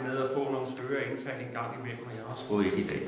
med at få nogle skøre indfald en gang imellem, og jeg har også fået et i dag.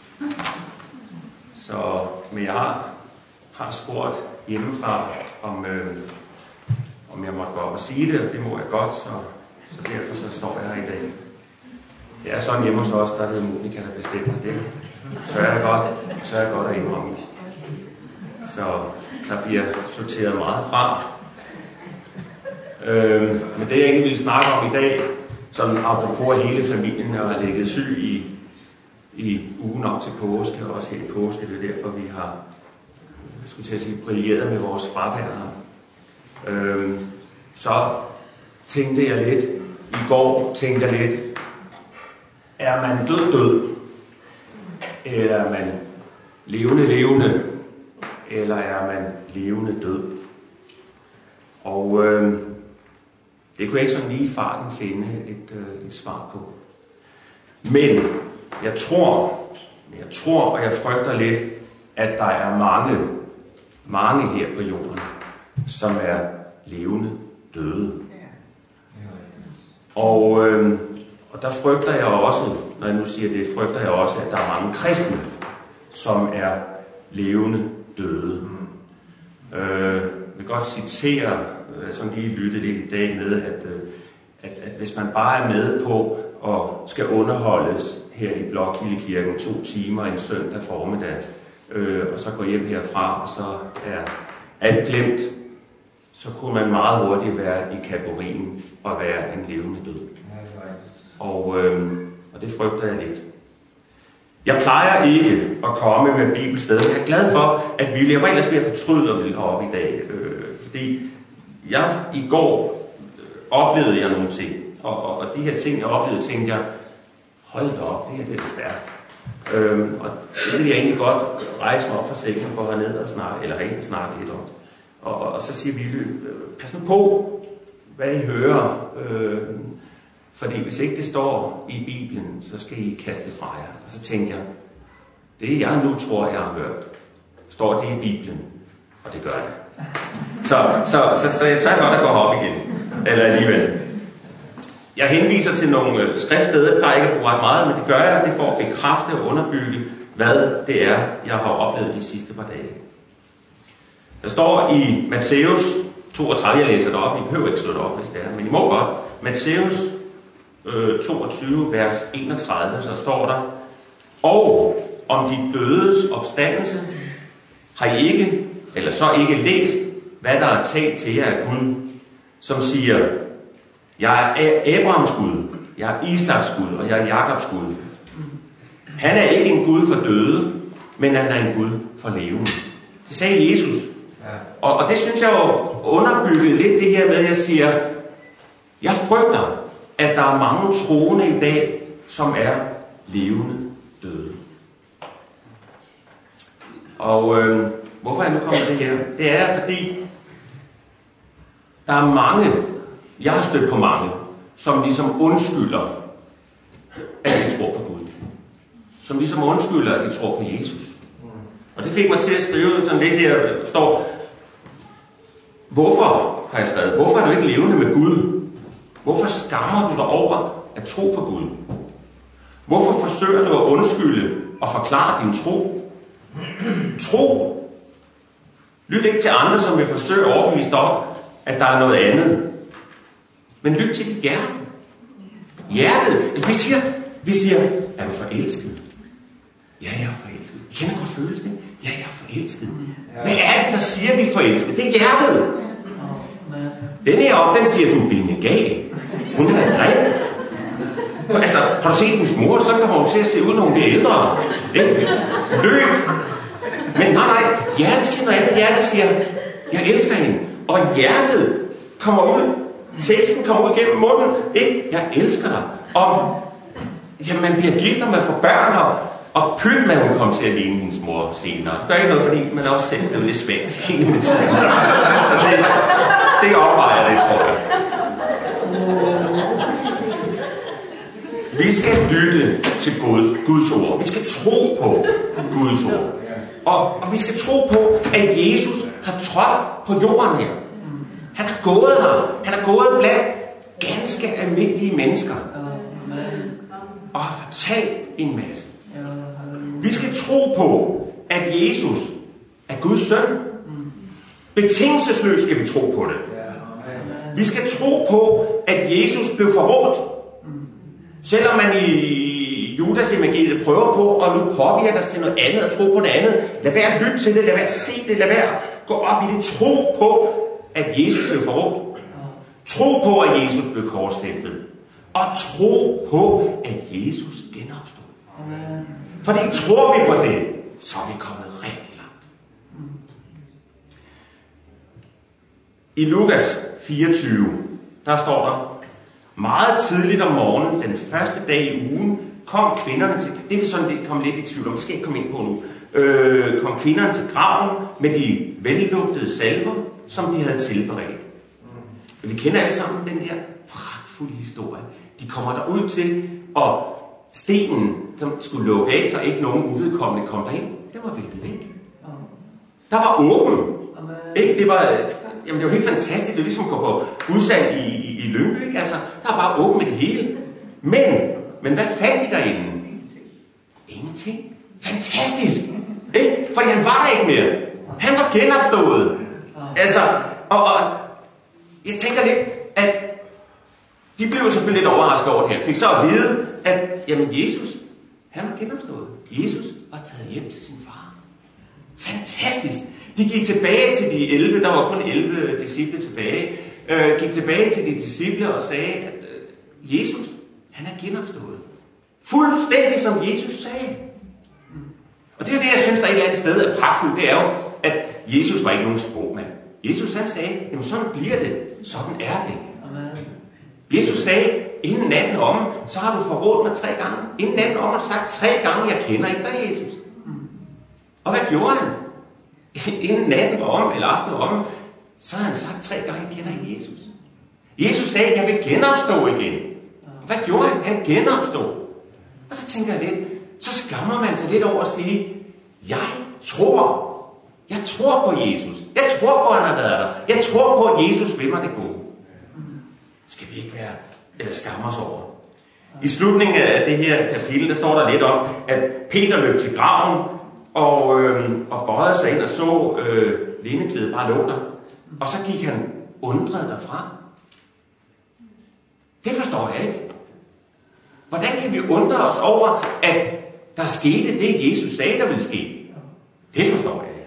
Men jeg har spurgt hjemmefra, om jeg måtte gå op og sige det, og det må jeg godt, så derfor så står jeg her i dag. Det er sådan hjemme hos os, der er det Monika, der bestemmer det. Så er jeg godt at indrømme. Så der bliver sorteret meget fra. Men det jeg egentlig ville snakke om i dag, sådan apropos at hele familien har ligget syg i ugen op til påske, og også her i påske, det er derfor vi har, brilleret med vores fravær her. Så tænkte jeg lidt, i går tænkte jeg lidt, er man død, eller er man levende, eller er man levende død? Og det kunne jeg ikke sådan lige i farten finde et svar på. Men jeg tror, og jeg frygter lidt, at der er mange her på jorden, som er levende døde. Og der frygter jeg også, når jeg nu siger det, frygter jeg også, at der er mange kristne, som er levende døde. Jeg vil godt citere, som lige lyttede lidt i dag med, at hvis man bare er med på og skal underholdes her i Blokhildekirken 2 timer en søndag formiddag, og så gå hjem herfra, og så er alt glemt, så kunne man meget hurtigt være i kategorien og være en levende død. Og det frygter jeg lidt. Jeg plejer ikke at komme med bibelsteder. Jeg er glad for, at jeg var ellers ved at fortryde og ville op i dag. Fordi jeg i går oplevede jeg nogle ting. Og de her ting, jeg oplevede, tænkte jeg, hold da op, det er stærkt. Og det vil jeg egentlig godt rejse mig op for sengen og gå herned og snakke, eller herinde og snakke lidt om. Og så siger Ville, pas nu på, hvad I hører. Fordi hvis ikke det står i Bibelen, så skal I kaste det fra jer. Og så tænker jeg, det jeg nu tror, jeg har hørt, står det i Bibelen, og det gør det. Så jeg tager godt at gå op igen, eller alligevel. Jeg henviser til nogle skriftsteder, jeg plejer ikke at bruge ret meget, men det gør jeg, det for at bekræfte og underbygge, hvad det er, jeg har oplevet de sidste par dage. Der står i Matthæus 32, jeg læser det op, I behøver ikke slå det op, hvis det er, men I må godt. Matthæus 22, vers 31, så står der, og om de dødes opstandelse har I ikke, eller så ikke læst, hvad der er talt til jer af Gud, som siger, jeg er Abrahams Gud, jeg er Isaks Gud, og jeg er Jakobs Gud. Han er ikke en Gud for døde, men han er en Gud for levende. Det sagde Jesus. Og det synes jeg jo underbygget lidt det her med, at jeg siger, jeg frygter, at der er mange troende i dag, som er levende døde. Og hvorfor jeg nu kommer det her? Det er, fordi der er mange, jeg har stødt på mange, som ligesom undskylder, at de tror på Gud. Som ligesom undskylder, at de tror på Jesus. Og det fik mig til at skrive sådan lidt her, der står, hvorfor har jeg skrevet, hvorfor er du ikke levende med Gud? Hvorfor skammer du dig over at tro på Gud? Hvorfor forsøger du at undskylde og forklare din tro? Tro. Lyt ikke til andre, som vil forsøge at overbevise dig om, at der er noget andet. Men lyt til dit hjerte. Hjertet. Vi siger, er du forelsket? Ja, jeg er forelsket. I kender godt følelsen. Ja, jeg er forelsket. Hvad er det, der siger, vi er forelsket? Det er hjertet. Den heroppe, den siger, du er binde gal. Hun er da grim. Altså, har du set hendes mor, så kommer hun til at se ud, når hun bliver ældre. Løb. Men nej, hjertet siger noget andet. Hjertet siger, jeg elsker hende. Og hjertet kommer ud. Teksten kommer ud gennem munden. Ikke? Jeg elsker dig. Og man bliver gift, og man får børn, og pyt med, hun kommer til at ligne hendes mor senere. Det gør ikke noget, fordi man også selv blev lidt svært senere med tiden. Så det opvejer det, tror jeg. Vi skal lytte til Guds ord. Vi skal tro på Guds ord. Og vi skal tro på, at Jesus har trådt på jorden her. Han har gået her. Han har gået blandt ganske almindelige mennesker. og har fortalt en masse. Vi skal tro på, at Jesus er Guds søn. Betingelsesløst skal vi tro på det. Vi skal tro på, at Jesus blev forrådt. Selvom man i Judas evangeliet prøver på at nu påvirke os til noget andet og tro på noget andet. Lad være at lytte til det, lad være at se det, lad være at gå op i det. Tro på, at Jesus blev forrådt. Tro på, at Jesus blev korsfæstet. Og tro på, at Jesus genopstod. Fordi tror vi på det, så er vi kommet rigtig langt. I Lukas 24, der står der, meget tidligt om morgenen, den første dag i ugen, kom kvinderne til, det vil sådan lidt komme lidt i tvivl om, det skal ikke komme ind på nu, kom kvinderne til graven med de vellugtede salver, som de havde tilberedt. Vi kender alle sammen den der pragtfulde historie. De kommer derud til, og stenen, som skulle lukke af, så ikke nogen uvedkommende kom derind, den var væltet væk. Der var åben. Ikke? Det var helt fantastisk. Det var ligesom at gå på udsalg i Lyngby. Ikke? Altså, der var bare åben med det hele. Men hvad fandt de derinde? Ingenting. Fantastisk. Ikke? Fordi han var der ikke mere. Han var genopstået. Altså, og jeg tænker lidt, at de blev selvfølgelig lidt overrasket over det her. Fik så at vide, at jamen Jesus, han var genopstået. Jesus var taget hjem til sin far. Fantastisk. De gik tilbage til de 11, der var kun 11 disciple tilbage. Gik tilbage til de disciple og sagde, at Jesus, han er genopstået. Fuldstændig som Jesus sagde. Og det er det, jeg synes, der er et eller andet sted er pragtfuldt. Det er jo, at Jesus var ikke nogen sprogmand. Jesus han sagde, jamen sådan bliver det. Sådan er det. Jesus sagde, inden natten om, så har du forrådt mig 3 gange. Inden natten om har du sagt 3 gange, jeg kender ikke dig, Jesus. Og hvad gjorde han? Inden natten var om, eller aftenen var om, så havde han sagt 3 gange, jeg kender ikke Jesus. Jesus sagde, jeg vil genopstå igen. Og hvad gjorde han? Han genopstod. Og så tænker jeg lidt, så skammer man sig lidt over at sige, jeg tror på Jesus. Jeg tror på, at han har været der. Jeg tror på, at Jesus vil mig det gode. Skal vi ikke være, eller skamme os over. I slutningen af det her kapitel, der står der lidt om, at Peter løb til graven, og bøjede sig ind og så lindeklædet bare lå der. Og så gik han undret derfra. Det forstår jeg ikke. Hvordan kan vi undre os over, at der skete det, Jesus sagde, der ville ske? Det forstår jeg ikke.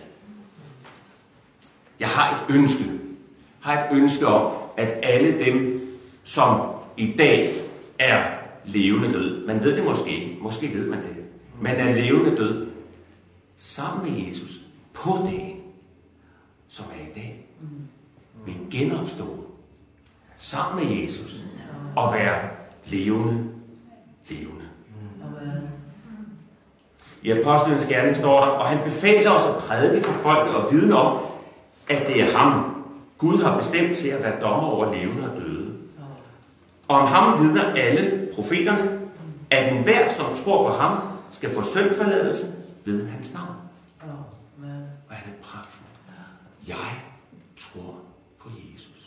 Jeg har et ønske om, at alle dem, som i dag er levende død, man ved det måske ved man det, man er levende død, sammen med Jesus på dagen, som er i dag, vil genopstå sammen med Jesus og være levende. I Apostlenes Gerning står der, og han befaler os at prædike for folket og vidne om, at det er ham, Gud har bestemt til at være dommer over levende og døde. Og om ham vidner alle profeterne, at enhver, som tror på ham, skal få syndforladelse ved hans navn. Hvad er det pragtfuldt? Jeg tror på Jesus.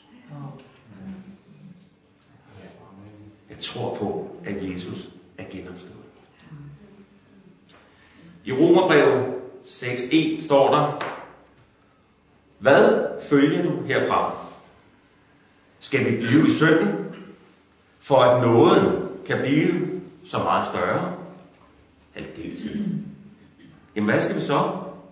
Jeg tror på, at Jesus er genopstået. I Romerbrevet 6:1 står der, hvad følger du herfra? Skal vi blive i synden, for at nåden kan blive så meget større? Aldeles. Jamen hvad skal vi så?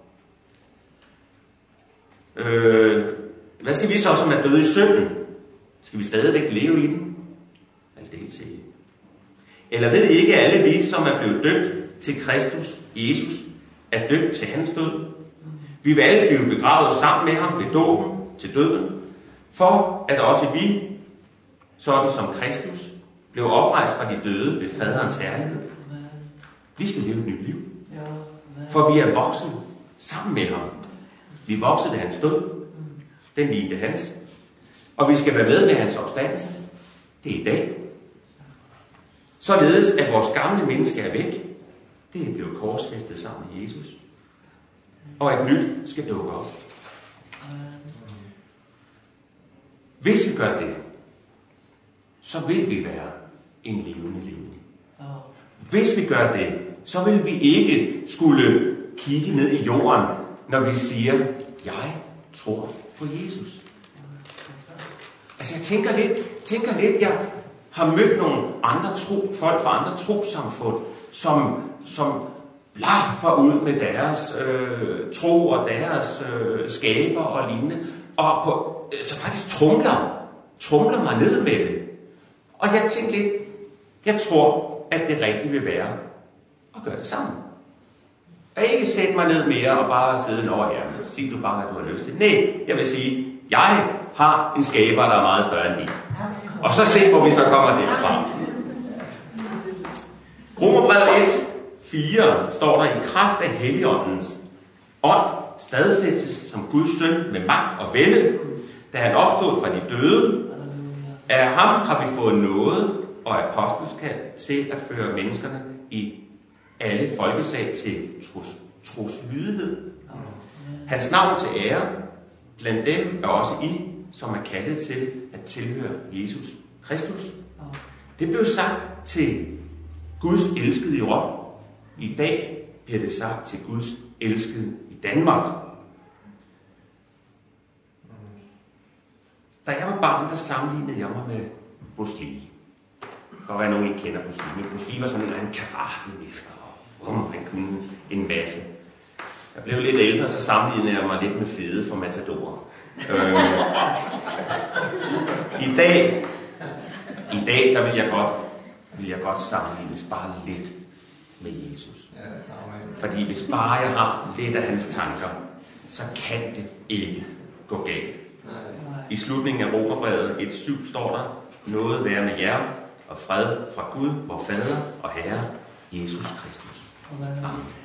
Hvad skal vi så, som er døde i synden? Skal vi stadigvæk leve i den? Aldeles ikke. Eller ved I ikke, at alle vi, som er blevet døbt til Kristus, Jesus, er døbt til hans død? Vi vil alle blive begravet sammen med ham ved dåben til døden, for at også vi, sådan som Kristus, blev oprejst fra de døde ved faderens herlighed. Vi skal leve et nyt liv. For vi er vokset sammen med ham. Vi voksede ved hans død. Den lignede hans. Og vi skal være med ved hans opstandelse. Det er i dag. Således at vores gamle menneske er væk. Det er blevet korsfæstet sammen med Jesus. Og et nyt skal dukke op. Hvis vi gør det, så vil vi være en levende levende. Hvis vi gør det, så vil vi ikke skulle kigge ned i jorden, når vi siger, jeg tror på Jesus. Altså jeg tænker lidt, jeg har mødt nogle andre folk fra andre trossamfund, som blaffer ud med deres tro og deres skaber og lignende, og så faktisk tromler mig ned med det. Og jeg tænkte lidt, jeg tror, at det rigtige vil være at gøre det sammen. Og ikke sætte mig ned mere og bare sidde over her, men sig du bare, at du har lyst til. Nej, jeg vil sige, jeg har en skaber, der er meget større end din. Og så se, hvor vi så kommer derfra. Romerbrevet 1:4 står der, i kraft af Helligåndens ånd stadfæstes som Guds søn med magt og vælde, da han opstod fra de døde. Af ham har vi fået nåde og apostelskab til at føre menneskerne i alle folkeslag til troslydighed. Hans navn til ære, blandt dem er også I, som er kaldet til at tilhøre Jesus Kristus. Det blev sagt til Guds elskede i Rom. I dag bliver det sagt til Guds elskede i Danmark. Da jeg var barn, der sammenlignede jeg mig med Bruce Lee. Det kan godt være, at nogen ikke kender Bruce Lee, men Bruce Lee var sådan en eller anden karate-mester. Han kunne en masse. Jeg blev lidt ældre, så sammenlignede jeg mig lidt med Fede fra Matador. I dag der vil jeg godt sammenlignes bare lidt med Jesus. Fordi hvis bare jeg har lidt af hans tanker, så kan det ikke gå galt. I slutningen af Romerbrevet 1:7 står der, noget være med jer og fred fra Gud, vor Fader og Herre, Jesus Kristus. Amen.